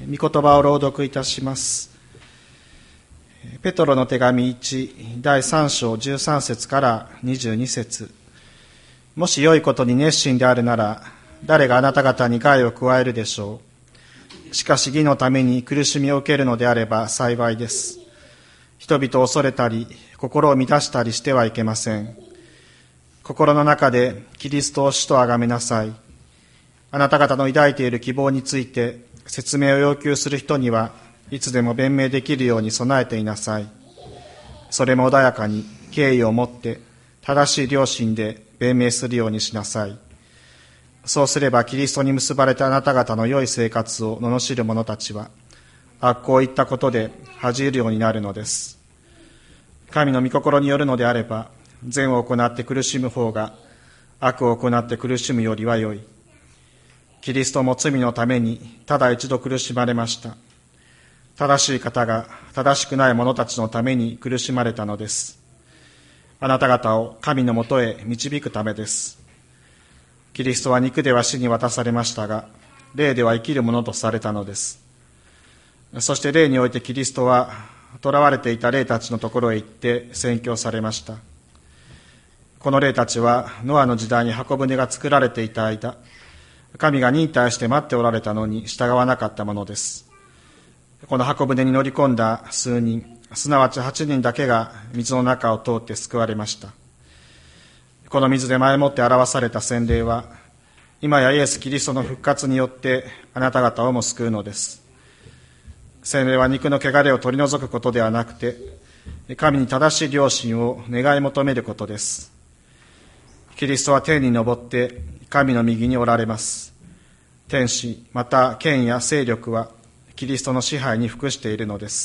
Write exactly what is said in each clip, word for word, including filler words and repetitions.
御言葉を朗読いたします。ペトロの手紙いち、だいさん章じゅうさん節からにじゅうに節。もし良いことに熱心であるなら、誰があなた方に害を加えるでしょう。しかし義のために苦しみを受けるのであれば幸いです。人々を恐れたり、心を乱したりしてはいけません。心の中でキリストを主と崇めなさい。あなた方の抱いている希望について説明を要求する人にはいつでも弁明できるように備えていなさい。それも穏やかに敬意を持って正しい良心で弁明するようにしなさい。そうすればキリストに結ばれたあなた方の良い生活を罵る者たちは悪行を言ったことで恥じるようになるのです。神の御心によるのであれば、善を行って苦しむ方が悪を行って苦しむよりは良い。キリストも罪のためにただ一度苦しまれました。正しい方が正しくない者たちのために苦しまれたのです。あなた方を神のもとへ導くためです。キリストは肉では死に渡されましたが、霊では生きるものとされたのです。そして霊においてキリストは囚われていた霊たちのところへ行って宣教されました。この霊たちはノアの時代に箱舟が作られていた間、神が忍耐して待っておられたのに従わなかったものです。この箱舟に乗り込んだ数人、すなわちはちにんだけが水の中を通って救われました。この水で前もって表された洗礼は、今やイエス・キリストの復活によってあなた方をも救うのです。洗礼は肉の汚れを取り除くことではなくて、神に正しい良心を願い求めることです。キリストは天に昇って神の右におられます。天使、また権や勢力はキリストの支配に服しているのです。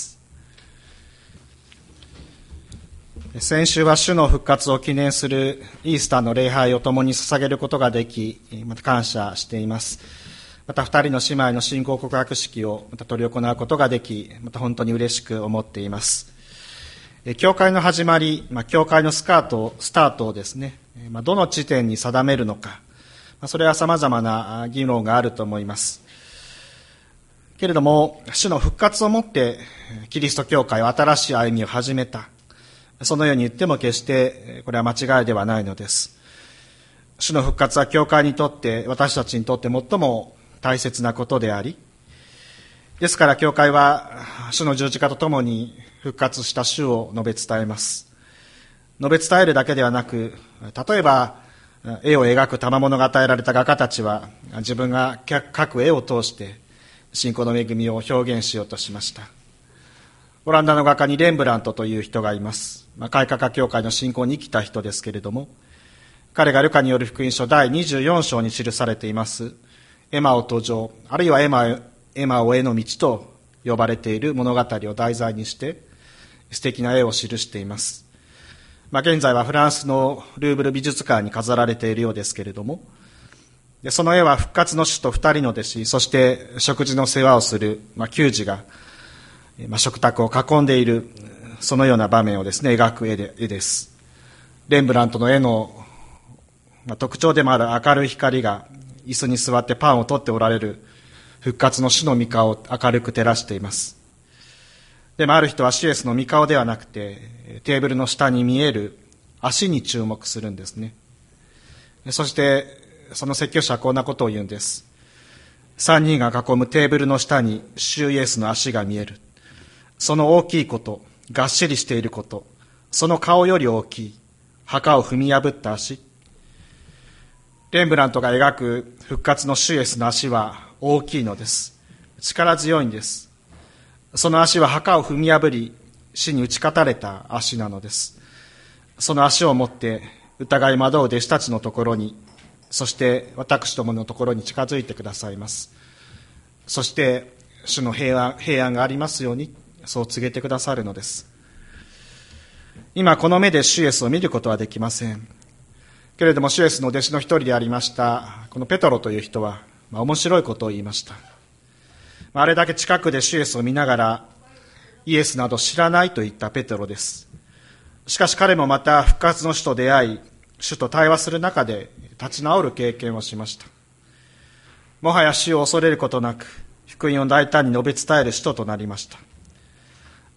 先週は主の復活を記念するイースターの礼拝を共に捧げることができ、また感謝しています。また二人の姉妹の信仰告白式をまた執り行うことができ、また本当に嬉しく思っています。教会の始まり、まあ、教会のスカート、スタートをですね、まあ、どの地点に定めるのか、まあ、それは様々な議論があると思います。けれども、主の復活をもってキリスト教会は新しい歩みを始めた。そのように言っても決してこれは間違いではないのです。主の復活は教会にとって、私たちにとって最も大切なことであり、ですから教会は主の十字架とともに復活した主を述べ伝えます。述べ伝えるだけではなく、例えば絵を描く賜物が与えられた画家たちは自分が描く絵を通して信仰の恵みを表現しようとしました。オランダの画家にレンブラントという人がいます。まあ、開化教会の信仰に生きた人ですけれども、彼がルカによる福音書だいにじゅうよん章に記されていますエマオ途上、あるいはエマ、エマオへの道と呼ばれている物語を題材にして素敵な絵を記しています。まあ、現在はフランスのルーブル美術館に飾られているようですけれども、でその絵は復活の主と二人の弟子、そして食事の世話をする、まあ、給仕が、まあ、食卓を囲んでいる、そのような場面をですね、描く絵で、絵です。レンブラントの絵の、まあ、特徴でもある明るい光が椅子に座ってパンを取っておられる復活の主の御顔を明るく照らしています。でもある人は主イエスの御顔ではなくて、テーブルの下に見える足に注目するんですね。そしてその説教者はこんなことを言うんです。三人が囲むテーブルの下に主イエスの足が見える。その大きいこと、がっしりしていること、その顔より大きい墓を踏み破った足。レンブラントが描く復活の主イエスの足は大きいのです。力強いんです。その足は墓を踏み破り、死に打ち勝たれた足なのです。その足を持って疑い惑う弟子たちのところに、そして私どものところに近づいてくださいます。そして主の平安、平安がありますように、そう告げてくださるのです。今この目で主イエスを見ることはできません。けれども主イエスの弟子の一人でありましたこのペトロという人は、まあ、面白いことを言いました。あれだけ近くで主イエスを見ながらイエスなど知らないと言ったペトロです。しかし彼もまた復活の主と出会い、主と対話する中で立ち直る経験をしました。もはや死を恐れることなく、 福音を大胆に述べ伝える使徒となりました。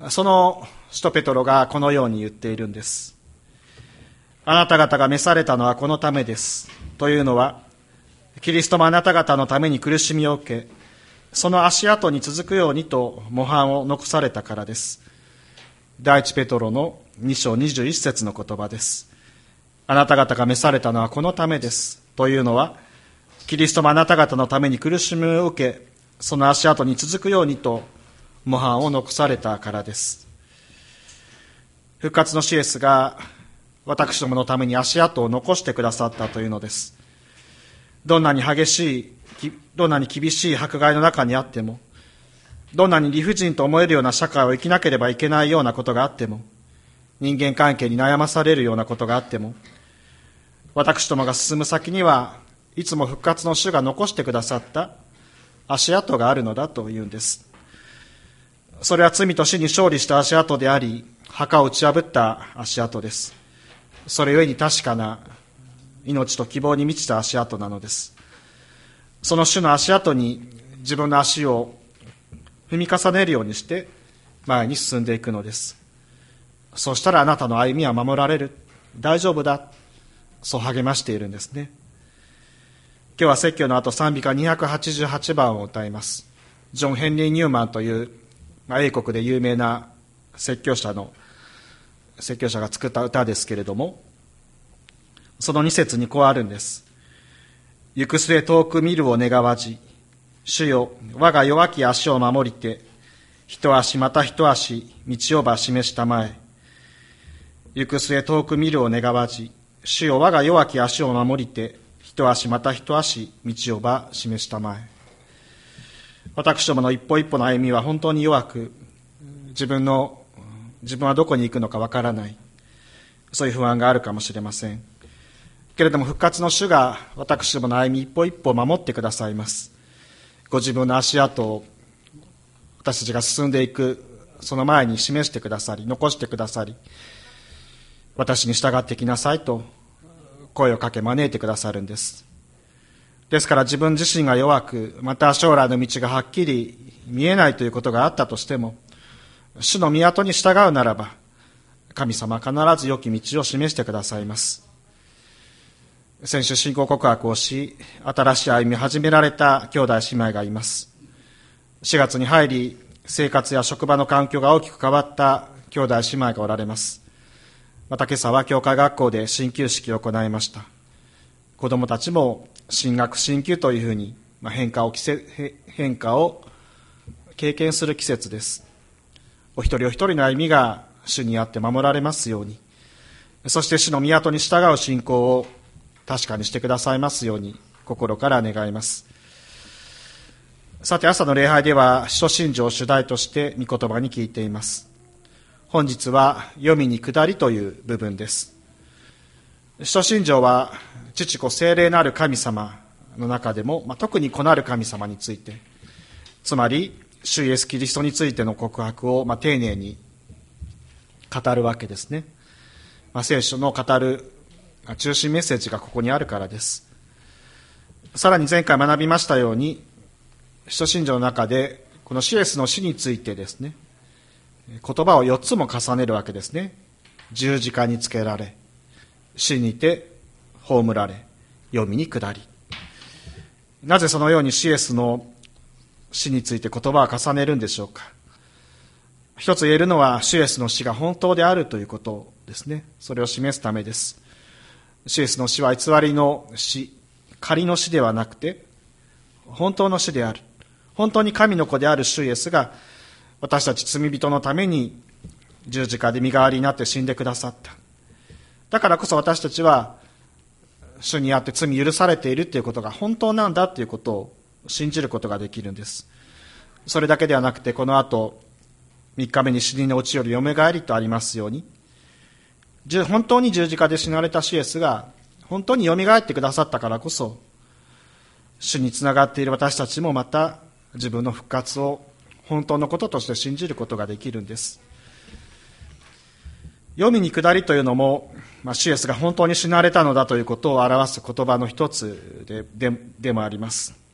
その使徒ペトロがこのように言っているんです。あなた方が召されたのはこのためです。というのは、キリストもあなた方のために苦しみを受け、その足跡に続くようにと模範を残されたからです。第一ペトロのに章にじゅういち節の言葉です。あなた方が召されたのはこのためです。というのは、キリストもあなた方のために苦しみを受け、その足跡に続くようにと模範を残されたからです。復活のシエスが私どものために足跡を残してくださったというのです。どんなに激しい、どんなに厳しい迫害の中にあっても、どんなに理不尽と思えるような社会を生きなければいけないようなことがあっても、人間関係に悩まされるようなことがあっても、私どもが進む先にはいつも復活の主が残してくださった足跡があるのだというんです。それは罪と死に勝利した足跡であり、墓を打ち破った足跡です。それゆえに確かな命と希望に満ちた足跡なのです。その主の足跡に自分の足を踏み重ねるようにして前に進んでいくのです。そうしたらあなたの歩みは守られる。大丈夫だ。そう励ましているんですね。今日は説教の後賛美歌にひゃくはちじゅうはちばんを歌います。ジョン・ヘンリー・ニューマンという、まあ、英国で有名な説教者の説教者が作った歌ですけれども、そのに節にこうあるんです。行く末遠く見るを願わじ、主よ我が弱き足を守りて、一足また一足道をば示したまえ。行く末遠く見るを願わじ、主よ我が弱き足を守りて、一足また一足道をば示したまえ。私どもの一歩一歩の歩みは本当に弱く、自分の自分はどこに行くのかわからない、そういう不安があるかもしれませんけれども、復活の主が私どもの歩み一歩一歩を守ってくださいます。ご自分の足跡を私たちが進んでいくその前に示してくださり、残してくださり、私に従ってきなさいと声をかけ招いてくださるんです。ですから自分自身が弱く、また将来の道がはっきり見えないということがあったとしても、主の御後に従うならば、神様は必ず良き道を示してくださいます。先週信仰告白をし、新しい歩みを始められた兄弟姉妹がいます。しがつに入り、生活や職場の環境が大きく変わった兄弟姉妹がおられます。また今朝は教会学校で進級式を行いました。子どもたちも進学進級というふうに変化を変化を経験する季節です。お一人お一人の歩みが主にあって守られますように、そして主の御後に従う信仰を確かにしてくださいますように心から願います。さて、朝の礼拝では使徒信条を主題として御言葉に聞いています。本日は読みに下りという部分です。使徒信条は父子聖霊なる神様の中でも、まあ、特に子なる神様について、つまり主イエスキリストについての告白を、まあ、丁寧に語るわけですね。まあ、聖書の語る中心メッセージがここにあるからです。さらに前回学びましたように、使徒信条の中でこのシエスの死についてですね、言葉をよっつも重ねるわけですね。十字架につけられ、死にて葬られ、読みに下り。なぜそのようにシエスの死について言葉を重ねるんでしょうか。一つ言えるのは、シエスの死が本当であるということですね。それを示すためです。シエスの死は偽りの死、仮の死ではなくて、本当の死である。本当に神の子である主イエスが、私たち罪人のために十字架で身代わりになって死んでくださった。だからこそ私たちは主にあって罪許されているということが本当なんだということを信じることができるんです。それだけではなくて、この後みっかめに死人の落ちよりよみがえりとありますように、本当に十字架で死なれた主イエスが本当によみがえってくださったからこそ、主につながっている私たちもまた自分の復活を本当のこととして信じることができるんです。読みに下りというのも、まあ、主イエスが本当に死なれたのだということを表す言葉の一つ で, で, でもあります。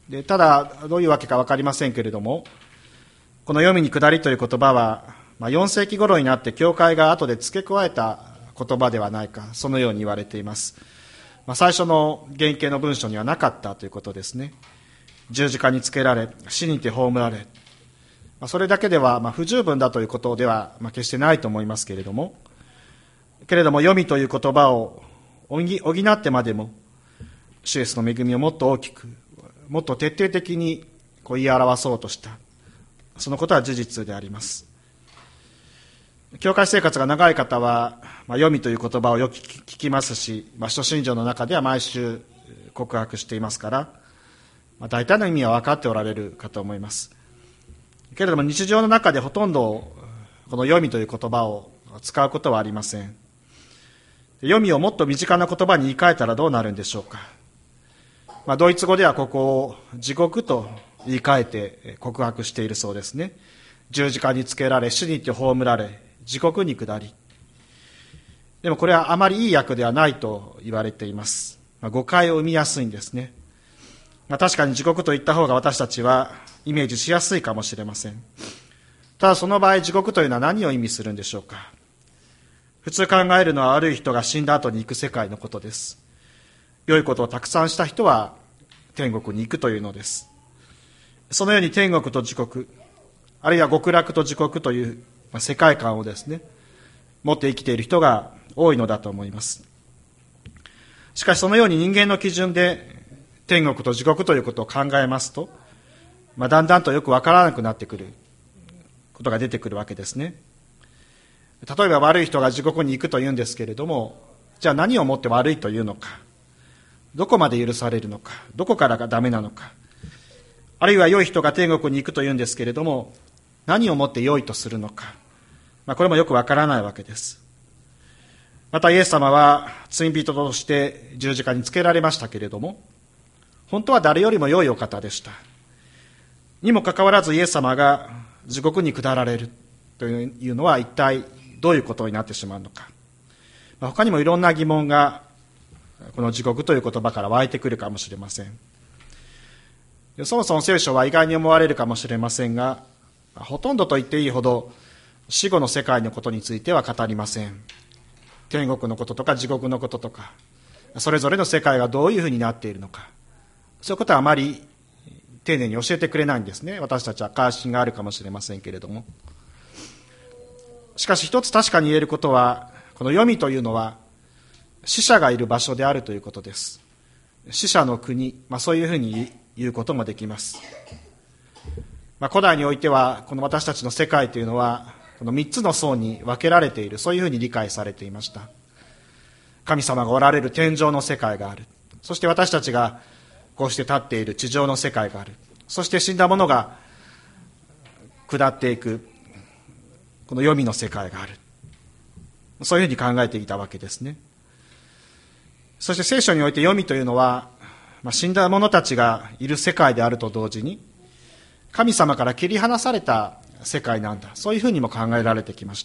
でただどういうわけか分かりませんけれども、この黄泉に下りという言葉は、まあ、よん世紀頃になって教会が後で付け加えた言葉ではないか、そのように言われています。まあ、最初の原型の文書にはなかったということですね。十字架につけられ、死にて葬られ、まあ、それだけではまあ不十分だということではまあ決してないと思いますけれども、けれども黄泉という言葉を補ってまでも主イエスの恵みをもっと大きく、もっと徹底的にこう言い表そうとした、そのことは事実であります。教会生活が長い方は、まあ、黄泉という言葉をよく聞きますし、まあ、使徒信条の中では毎週告白していますから、まあ、大体の意味は分かっておられるかと思います。けれども日常の中でほとんどこの黄泉という言葉を使うことはありません。黄泉をもっと身近な言葉に言い換えたらどうなるんでしょうか。まあ、ドイツ語ではここを地獄と言い換えて告白しているそうですね。十字架につけられ、死にて葬られ、地獄に下り。でもこれはあまりいい訳ではないと言われています。まあ、誤解を生みやすいんですね。まあ、確かに地獄と言った方が私たちはイメージしやすいかもしれません。ただその場合、地獄というのは何を意味するんでしょうか。普通考えるのは悪い人が死んだ後に行く世界のことです。良いことをたくさんした人は天国に行くというのです。そのように天国と地獄、あるいは極楽と地獄という世界観をですね、持って生きている人が多いのだと思います。しかしそのように人間の基準で天国と地獄ということを考えますと、まあ、だんだんとよくわからなくなってくることが出てくるわけですね。例えば悪い人が地獄に行くというんですけれども、じゃあ何をもって悪いというのか、どこまで許されるのか、どこからがダメなのか、あるいは良い人が天国に行くというんですけれども、何をもって良いとするのか、まあ、これもよくわからないわけです。またイエス様は罪人として十字架につけられましたけれども、本当は誰よりも良いお方でした。にもかかわらずイエス様が地獄に下られるというのは一体どういうことになってしまうのか。まあ、他にもいろんな疑問がこの地獄という言葉から湧いてくるかもしれません。そもそも聖書は意外に思われるかもしれませんが、ほとんどと言っていいほど死後の世界のことについては語りません。天国のこととか地獄のこととか、それぞれの世界がどういうふうになっているのか、そういうことはあまり丁寧に教えてくれないんですね。私たちは関心があるかもしれませんけれども。しかし一つ確かに言えることは、この黄泉というのは死者がいる場所であるということです。死者の国、まあ、そういうふうに言うこともできます。まあ、古代においてはこの私たちの世界というのはこの三つの層に分けられている、そういうふうに理解されていました。神様がおられる天上の世界がある。そして私たちがこうして立っている地上の世界がある。そして死んだ者が下っていくこの黄泉の世界がある。そういうふうに考えていたわけですね。そして聖書において黄泉というのは、まあ、死んだ者たちがいる世界であると同時に神様から切り離された世界なんだ、そういうふうにも考えられてきました。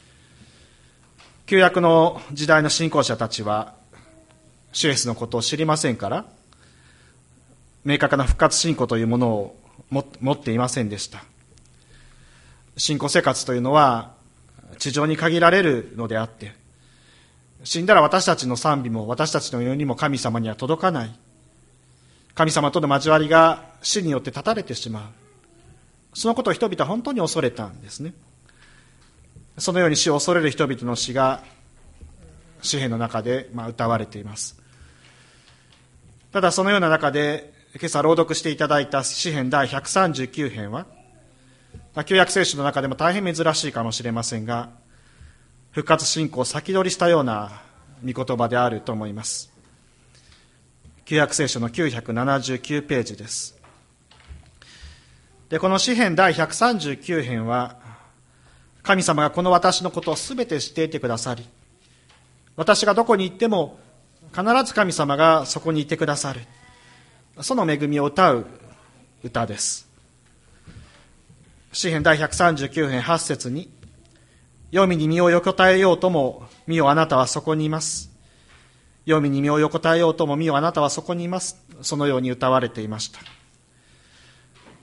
旧約の時代の信仰者たちは主イエスのことを知りませんから、明確な復活信仰というものを持っていませんでした。信仰生活というのは地上に限られるのであって、死んだら私たちの賛美も私たちの祈りも神様には届かない。神様との交わりが死によって断たれてしまう。そのことを人々は本当に恐れたんですね。そのように死を恐れる人々の死が詩篇の中でまあ歌われています。ただそのような中で今朝朗読していただいた詩篇第ひゃくさんじゅうきゅう編は、旧約聖書の中でも大変珍しいかもしれませんが、復活信仰を先取りしたような御言葉であると思います。旧約聖書のきゅうひゃくななじゅうきゅうページです。で、この詩編第ひゃくさんじゅうきゅう編は、神様がこの私のことをすべて知っていてくださり、私がどこに行っても必ず神様がそこにいてくださる、その恵みを歌う歌です。詩編第ひゃくさんじゅうきゅう編はち節に、黄泉に身を横たえようとも、見よあなたはそこにいます。黄泉に身を横たえようとも、見よあなたはそこにいます。そのように歌われていました。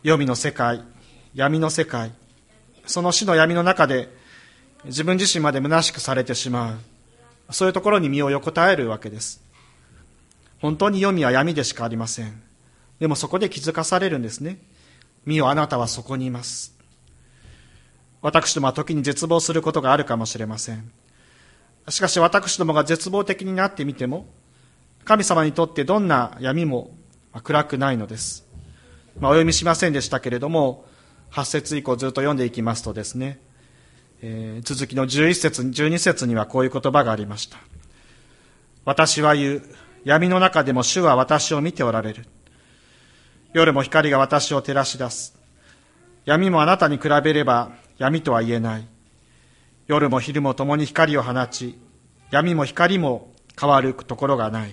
黄泉の世界、闇の世界、その死の闇の中で自分自身まで虚しくされてしまう、そういうところに身を横たえるわけです。本当に黄泉は闇でしかありません。でもそこで気づかされるんですね。見よ、あなたはそこにいます。私どもは時に絶望することがあるかもしれません。しかし私どもが絶望的になってみても、神様にとってどんな闇も暗くないのです。まあ、お読みしませんでしたけれども、はち節以降ずっと読んでいきますとですね、えー、続きのじゅういっ節、じゅうに節にはこういう言葉がありました。私は言う、闇の中でも主は私を見ておられる。夜も光が私を照らし出す。闇もあなたに比べれば闇とは言えない。夜も昼も共に光を放ち、闇も光も変わるところがない。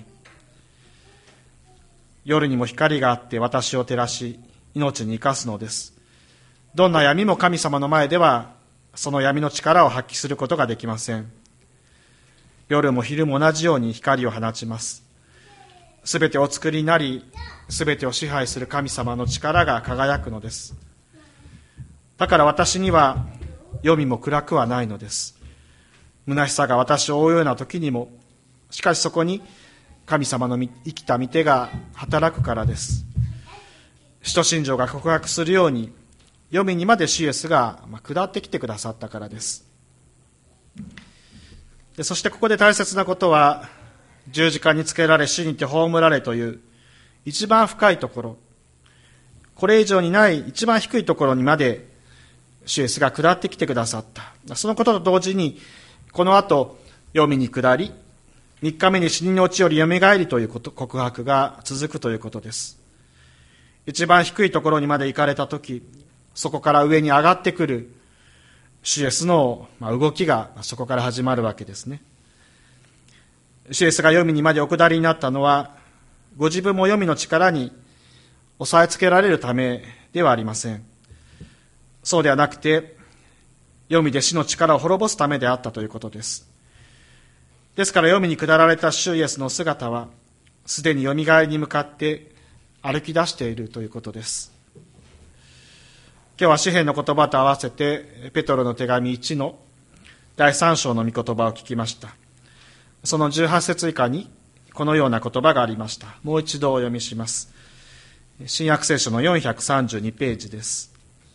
夜にも光があって私を照らし、命に生かすのです。どんな闇も神様の前では、その闇の力を発揮することができません。夜も昼も同じように光を放ちます。すべてお作りになり、すべてを支配する神様の力が輝くのです。だから私には黄泉も暗くはないのです。虚しさが私を覆うような時にも、しかしそこに神様の生きた御手が働くからです。使徒信条が告白するように、黄泉にまで主イエスが下ってきてくださったからです。でそしてここで大切なことは、十字架につけられ死にて葬られという一番深いところ、これ以上にない一番低いところにまで主イエスが下ってきてくださった。そのことと同時に、この後黄泉に下り、三日目に死人のうちよりよみがえりということ告白が続くということです。一番低いところにまで行かれたとき、そこから上に上がってくる主イエスの動きがそこから始まるわけですね。主イエスが黄泉にまでお下りになったのは、ご自分も黄泉の力に押さえつけられるためではありません。そうではなくて、黄泉で死の力を滅ぼすためであったということです。ですから黄泉に下られた主イエスの姿は、すでによみがえりに向かって歩き出しているということです。今日は詩編の言葉と合わせて、ペトロの手紙いちのだいさん章の御言葉を聞きました。そのじゅうはち節以下にこのような言葉がありました。もう一度お読みします。新約聖書のよんひゃくさんじゅうにページです。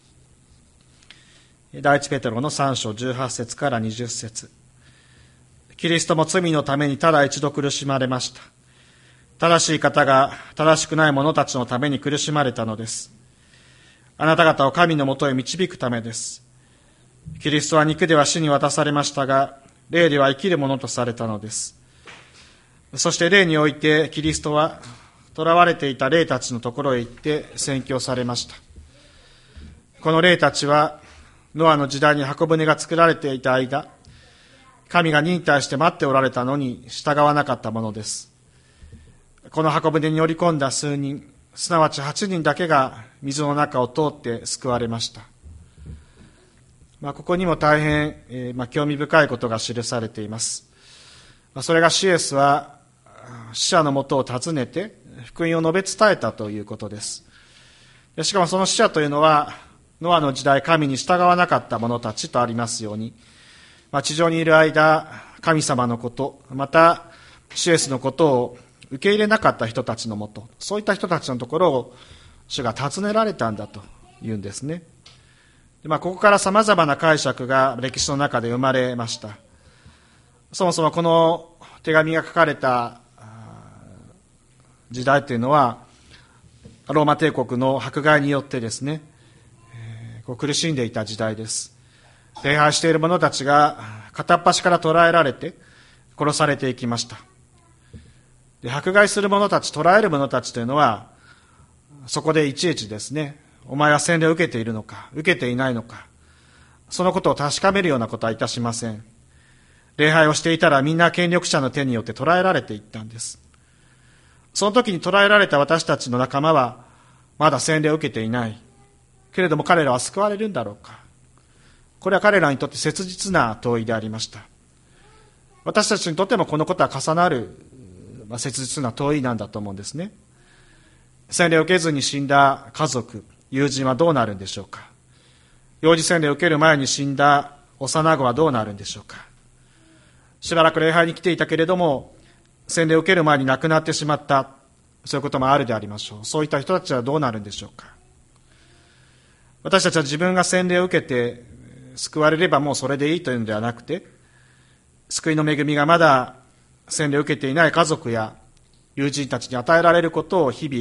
第一ペテロのさん章じゅうはち節からにじゅっ節。キリストも罪のためにただ一度苦しまれました。正しい方が正しくない者たちのために苦しまれたのです。あなた方を神のもとへ導くためです。キリストは肉では死に渡されましたが、霊では生きるものとされたのです。そして霊においてキリストは囚われていた霊たちのところへ行って宣教されました。この霊たちはノアの時代に箱舟が作られていた間、神が忍耐して待っておられたのに従わなかったものです。この箱舟に乗り込んだ数人、すなわちはちにんだけが水の中を通って救われました。まあ、ここにも大変、えーまあ、興味深いことが記されています。まあ、それが主イエスは死者のもとを訪ねて福音を述べ伝えたということです。でしかもその死者というのは、ノアの時代神に従わなかった者たちとありますように、まあ、地上にいる間、神様のこと、また主イエスのことを受け入れなかった人たちのもと、そういった人たちのところを主が尋ねられたんだというんですね。で、まあ、ここから様々な解釈が歴史の中で生まれました。そもそもこの手紙が書かれた時代というのは、ローマ帝国の迫害によってですね、えー、こう苦しんでいた時代です。礼拝している者たちが片っ端から捕らえられて殺されていきました。で、迫害する者たち、捕らえる者たちというのは、そこでいちいちですね、お前は洗礼を受けているのか、受けていないのか、そのことを確かめるようなことはいたしません。礼拝をしていたらみんな権力者の手によって捕らえられていったんです。その時に捕らえられた私たちの仲間は、まだ洗礼を受けていない。けれども彼らは救われるんだろうか。これは彼らにとって切実な問いでありました。私たちにとってもこのことは重なる、まあ、切実な問いなんだと思うんですね。洗礼を受けずに死んだ家族、 友人はどうなるんでしょうか。幼児洗礼を受ける前に死んだ幼子はどうなるんでしょうか。しばらく礼拝に来ていたけれども、洗礼を受ける前に亡くなってしまった、そういうこともあるでありましょう。そういった人たちはどうなるんでしょうか。私たちは自分が洗礼を受けて救われればもうそれでいいというのではなくて、救いの恵みがまだ洗礼を受けていない家族や友人たちに与えられることを日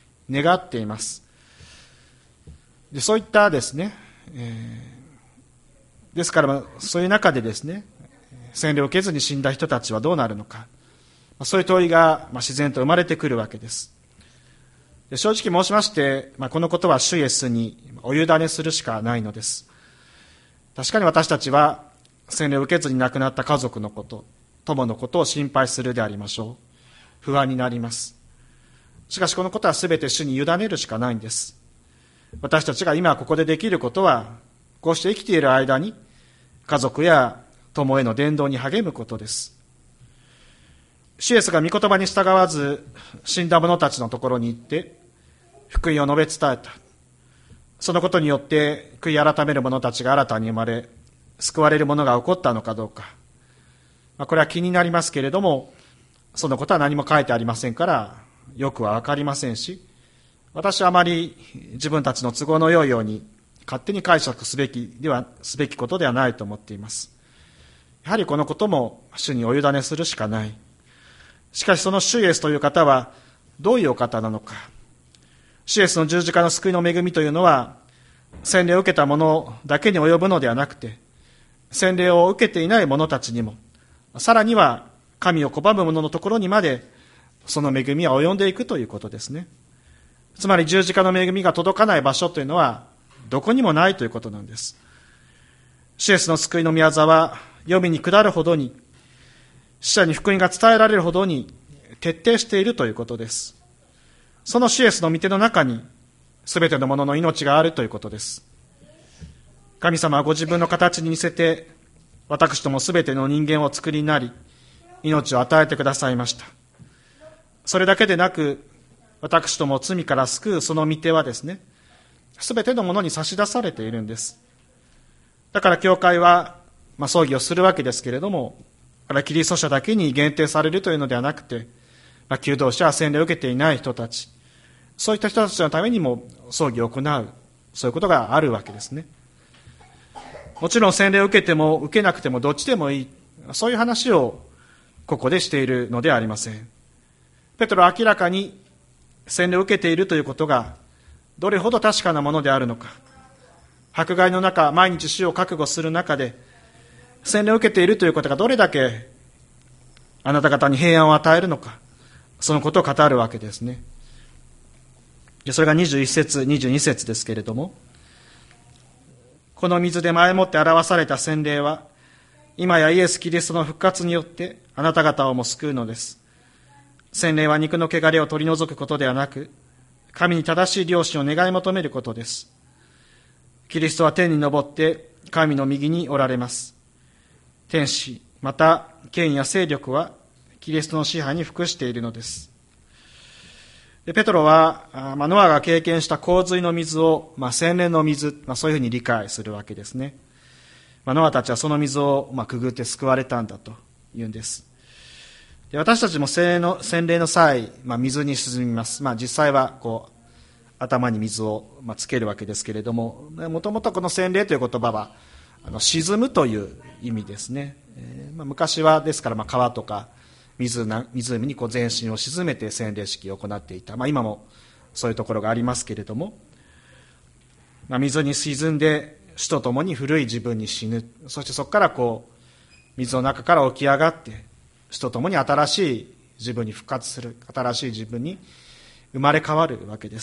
々願っています。でそういったですね、えー、ですからそういう中でですね、洗礼を受けずに死んだ人たちはどうなるのか、そういう問いが自然と生まれてくるわけです。で正直申しまして、まあ、このことは主イエスにお委ねするしかないのです。確かに私たちは洗礼を受けずに亡くなった家族のこと、友のことを心配するでありましょう。不安になります。しかしこのことはすべて主に委ねるしかないんです。私たちが今ここでできることは、こうして生きている間に家族や友への伝道に励むことです。主イエスが御言葉に従わず死んだ者たちのところに行って福音を述べ伝えた。そのことによって悔い改める者たちが新たに生まれ、救われるものが起こったのかどうか、まあ、これは気になりますけれども、そのことは何も書いてありませんからよくは分かりませんし、私はあまり自分たちの都合の良いように勝手に解釈すべきではすべきことではないと思っています。やはりこのことも主にお委ねするしかない。しかしその主イエスという方はどういうお方なのか。主イエスの十字架の救いの恵みというのは、洗礼を受けた者だけに及ぶのではなくて、洗礼を受けていない者たちにも、さらには神を拒む者のところにまでその恵みは及んでいくということですね。つまり十字架の恵みが届かない場所というのはどこにもないということなんです。主イエスの救いの御業は読みに下るほどに、死者に福音が伝えられるほどに徹底しているということです。その主イエスの御手の中にすべてのものの命があるということです。神様はご自分の形に似せて私どもすべての人間を作りになり、命を与えてくださいました。それだけでなく、私どもを罪から救うその御手はですね、すべてのものに差し出されているんです。だから教会は、まあ、葬儀をするわけですけれども、キリスト者だけに限定されるというのではなくて、まあ、求道者は洗礼を受けていない人たち、そういった人たちのためにも葬儀を行う、そういうことがあるわけですね。もちろん洗礼を受けても受けなくてもどっちでもいい、そういう話をここでしているのではありません。ペトロは明らかに洗礼を受けているということがどれほど確かなものであるのか、迫害の中、毎日死を覚悟する中で洗礼を受けているということがどれだけあなた方に平安を与えるのか、そのことを語るわけですね。それがにじゅういっ節、にじゅうに節ですけれども、この水で前もって表された洗礼は、今やイエス・キリストの復活によってあなた方をも救うのです。洗礼は肉の汚れを取り除くことではなく、神に正しい良心を願い求めることです。キリストは天に昇って神の右におられます。天使、また権威や勢力はキリストの支配に服しているのです。でペトロは、まあ、ノアが経験した洪水の水を、まあ、洗礼の水、まあ、そういうふうに理解するわけですね。まあ、ノアたちはその水を、まあ、くぐって救われたんだというんです。で私たちも洗礼の、洗礼の際、まあ、水に沈みます。まあ、実際はこう頭に水を、まあ、つけるわけですけれども、もともとこの洗礼という言葉はあの沈むという意味ですね。えーまあ、昔はですから、まあ、川とか湖にこう全身を沈めて洗礼式を行っていた、まあ、今もそういうところがありますけれども、まあ、水に沈んで死とともに古い自分に死ぬ、そしてそこからこう水の中から起き上がって死とともに新しい自分に復活する、新しい自分に生まれ変わるわけです。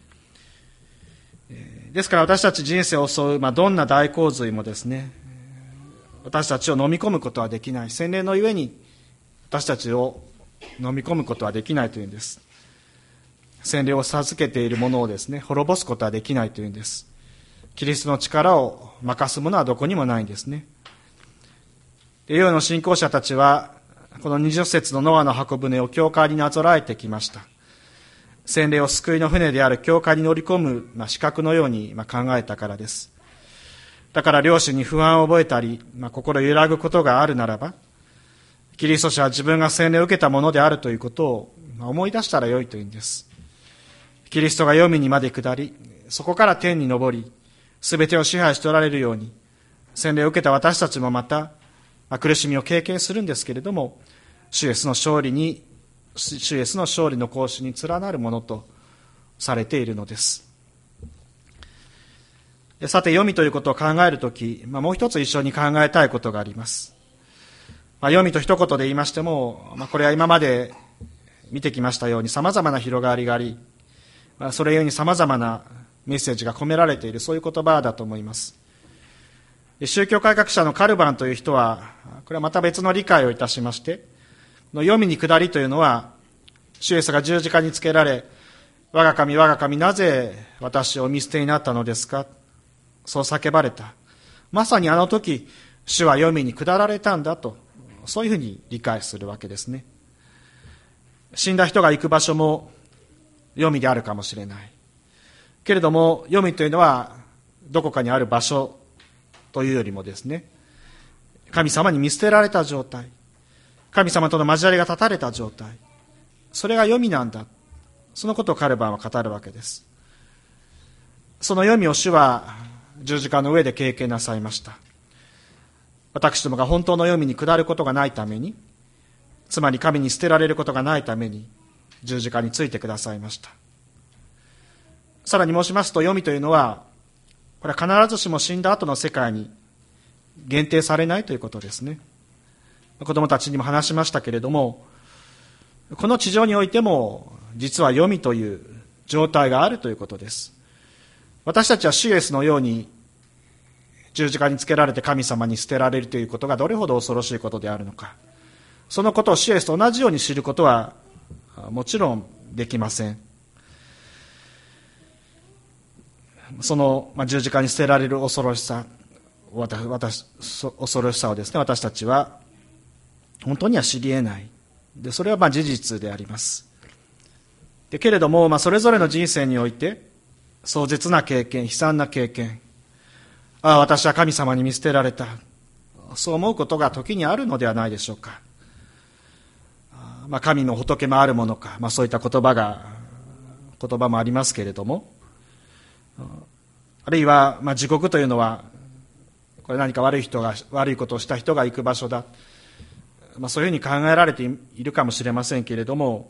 ですから私たち人生を襲う、まあ、どんな大洪水もですね、私たちを飲み込むことはできない。洗礼のゆえに私たちを飲み込むことはできないというんです。洗礼を授けているものをですね、滅ぼすことはできないというんです。キリストの力を任すものはどこにもないんですね。で世の信仰者たちはこのにじゅっ節のノアの箱舟を教会になぞらえてきました。 洗礼を救いの船である教会に乗り込む、まあ、資格のように、まあ、考えたからです。だから両親に不安を覚えたり、まあ、心揺らぐことがあるならば、キリスト者は自分が洗礼を受けたものであるということを思い出したらよいというんです。キリストが黄泉にまで下り、そこから天に昇り、すべてを支配しておられるように、洗礼を受けた私たちもまた、まあ、苦しみを経験するんですけれども、主イエスの勝利に、主イエスの勝利の行使に連なるものとされているのです。さて、読みということを考えるとき、まあ、もう一つ一緒に考えたいことがあります。まあ、読みと一言で言いましても、まあ、これは今まで見てきましたように様々な広がりがあり、まあ、それゆえに様々なメッセージが込められている、そういう言葉だと思います。宗教改革者のカルバンという人は、これはまた別の理解をいたしまして、読みに下りというのは、主イエスが十字架につけられ、我が神我が神なぜ私をお見捨てになったのですか、そう叫ばれた。まさにあの時、主は黄泉に下られたんだと、そういうふうに理解するわけですね。死んだ人が行く場所も黄泉であるかもしれない。けれども、黄泉というのはどこかにある場所というよりもですね、神様に見捨てられた状態、神様との交わりが断たれた状態、それが黄泉なんだ。そのことをカルバンは語るわけです。その黄泉を主は十字架の上で経験なさいました。私どもが本当の黄泉に下ることがないために、つまり神に捨てられることがないために、十字架についてくださいました。さらに申しますと、黄泉というのは、これは必ずしも死んだ後の世界に限定されないということですね。子供たちにも話しましたけれども、この地上においても、実は黄泉という状態があるということです。私たちは主イエスのように十字架につけられて神様に捨てられるということがどれほど恐ろしいことであるのか、そのことを主イエスと同じように知ることはもちろんできません。その、まあ、十字架に捨てられる恐ろしさ、私、私、恐ろしさをですね、私たちは本当には知り得ない。で、それはまあ事実であります。でけれども、まあ、それぞれの人生において壮絶な経験、悲惨な経験、ああ、私は神様に見捨てられた、そう思うことが時にあるのではないでしょうか。まあ、神も仏もあるものか、まあ、そういった言葉が言葉もありますけれども、あるいは、まあ、地獄というのはこれ何か悪い人が悪いことをした人が行く場所だ、まあ、そういうふうに考えられているかもしれませんけれども、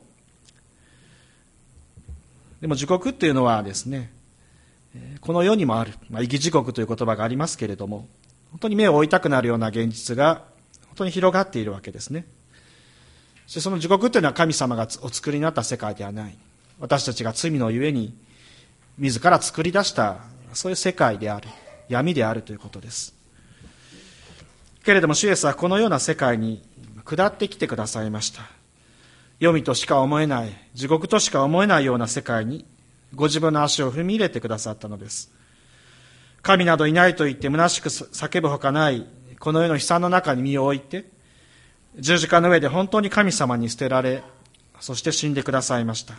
でも地獄っていうのはですね、この世にもある、まあ、異義地獄という言葉がありますけれども、本当に目を追いたくなるような現実が本当に広がっているわけですね。そしてその地獄というのは神様がお作りになった世界ではない、私たちが罪のゆえに自ら作り出したそういう世界である、闇であるということです。けれども主イエスはこのような世界に下ってきてくださいました。黄泉としか思えない、地獄としか思えないような世界にご自分の足を踏み入れてくださったのです。神などいないと言って虚しく叫ぶほかないこの世の悲惨の中に身を置いて、十字架の上で本当に神様に捨てられ、そして死んでくださいました。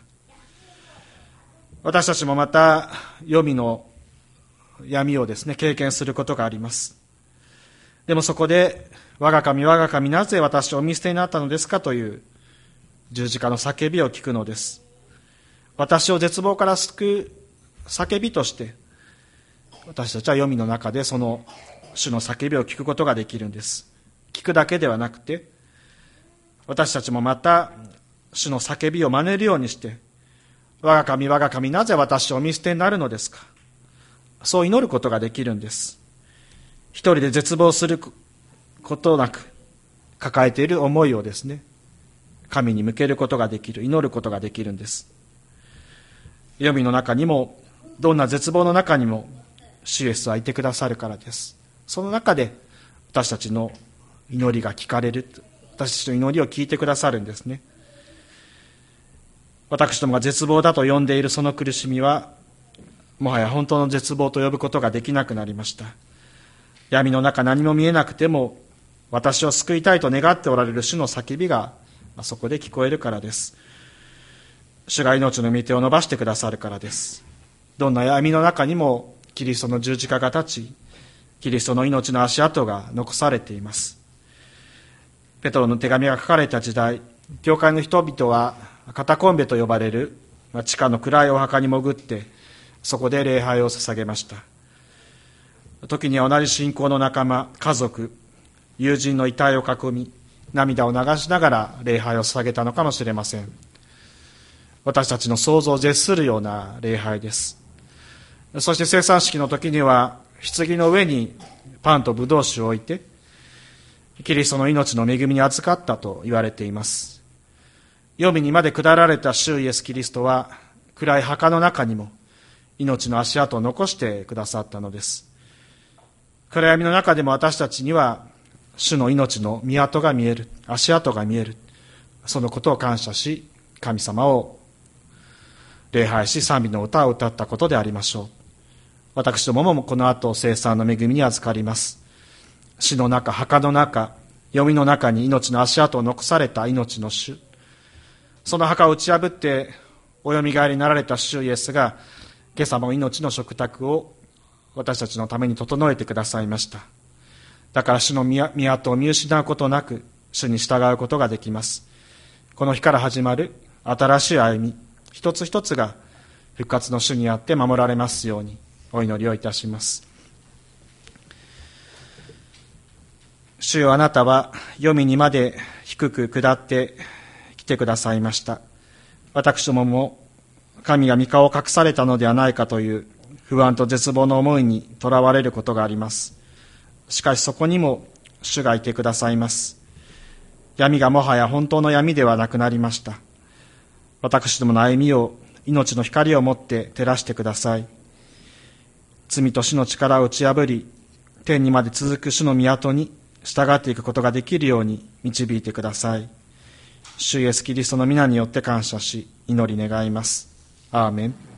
私たちもまた黄泉の闇をですね、経験することがあります。でもそこで、我が神我が神なぜ私をお見捨てになったのですかという十字架の叫びを聞くのです。私を絶望から救う叫びとして、私たちは黄泉の中でその主の叫びを聞くことができるんです。聞くだけではなくて、私たちもまた主の叫びを真似るようにして、我が神我が神なぜ私をお見捨てになるのですか、そう祈ることができるんです。一人で絶望することなく抱えている思いをですね、神に向けることができる、祈ることができるんです。黄泉の中にも、どんな絶望の中にも主イエスはいてくださるからです。その中で私たちの祈りが聞かれる、私たちの祈りを聞いてくださるんですね。私どもが絶望だと呼んでいるその苦しみは、もはや本当の絶望と呼ぶことができなくなりました。闇の中何も見えなくても、私を救いたいと願っておられる主の叫びがそこで聞こえるからです。 主が命の御手を伸ばしてくださるからです。どんな闇の中にもキリストの十字架が立ち、キリストの命の足跡が残されています。ペトロの手紙が書かれた時代、教会の人々はカタコンベと呼ばれる地下の暗いお墓に潜って、そこで礼拝を捧げました。時には同じ信仰の仲間、家族、友人の遺体を囲み、涙を流しながら礼拝を捧げたのかもしれません。私たちの想像を絶するような礼拝です。そして生産式の時には、棺の上にパンとブドウ酒を置いて、キリストの命の恵みに預かったと言われています。黄泉にまで下られた主イエス・キリストは、暗い墓の中にも命の足跡を残してくださったのです。暗闇の中でも私たちには、主の命の見跡が見える、足跡が見える。そのことを感謝し、神様を礼拝し、賛美の歌を歌ったことでありましょう。私どももこの後、聖餐の恵みに預かります。死の中、墓の中、黄泉の中に命の足跡を残された命の主。その墓を打ち破って、およみがえりになられた主イエスが、今朝も命の食卓を私たちのために整えてくださいました。だから主の御跡を見失うことなく、主に従うことができます。この日から始まる新しい歩み、一つ一つが復活の主にあって守られますようにお祈りをいたします。主よ、あなたは黄泉にまで低く下って来てくださいました。私どもも神が御顔を隠されたのではないかという不安と絶望の思いにとらわれることがあります。しかしそこにも主がいてくださいます。闇がもはや本当の闇ではなくなりました。私どもの歩みを命の光を持って照らしてください。罪と死の力を打ち破り、天にまで続く主の御跡に従っていくことができるように導いてください。主イエスキリストの皆によって感謝し、祈り願います。アーメン。